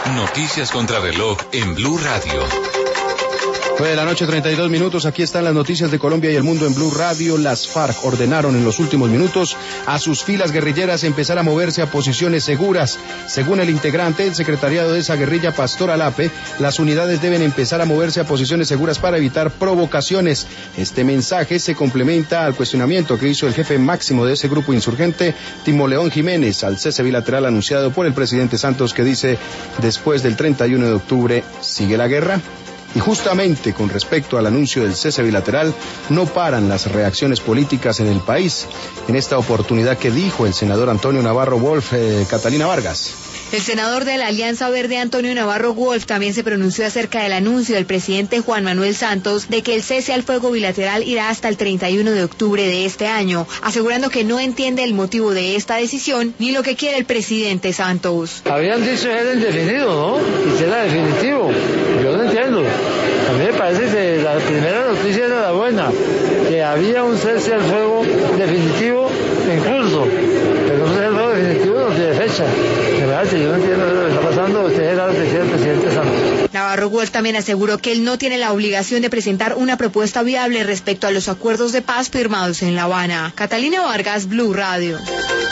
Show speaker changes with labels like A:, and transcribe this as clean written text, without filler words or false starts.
A: Noticias contra reloj en Blue Radio.
B: Fue de la noche, 32 minutos. Aquí están las noticias de Colombia y el mundo en Blue Radio. Las FARC ordenaron en los últimos minutos a sus filas guerrilleras empezar a moverse a posiciones seguras. Según el integrante del secretariado de esa guerrilla, Pastor Alape, las unidades deben empezar a moverse a posiciones seguras para evitar provocaciones. Este mensaje se complementa al cuestionamiento que hizo el jefe máximo de ese grupo insurgente, Timo León Jiménez, al cese bilateral anunciado por el presidente Santos, que dice: después del 31 de octubre, ¿sigue la guerra? Y justamente con respecto al anuncio del cese bilateral, no paran las reacciones políticas en el país. En esta oportunidad, ¿qué dijo el senador Antonio Navarro Wolf, Catalina Vargas?
C: El senador de la Alianza Verde, Antonio Navarro Wolf, también se pronunció acerca del anuncio del presidente Juan Manuel Santos de que el cese al fuego bilateral irá hasta el 31 de octubre de este año, asegurando que no entiende el motivo de esta decisión ni lo que quiere el presidente Santos.
D: Habían dicho que era indefinido, ¿no? Y que era definitivo. Yo no entiendo. A mí me parece que la primera noticia era la buena, que había un cese al fuego definitivo en curso, pero un cese al fuego definitivo no tiene fecha. De verdad, yo no entiendo lo que está pasando. Usted era lo que decía el presidente Santos.
C: Navarro Wolf también aseguró que él no tiene la obligación de presentar una propuesta viable respecto a los acuerdos de paz firmados en La Habana. Catalina Vargas, Blue Radio.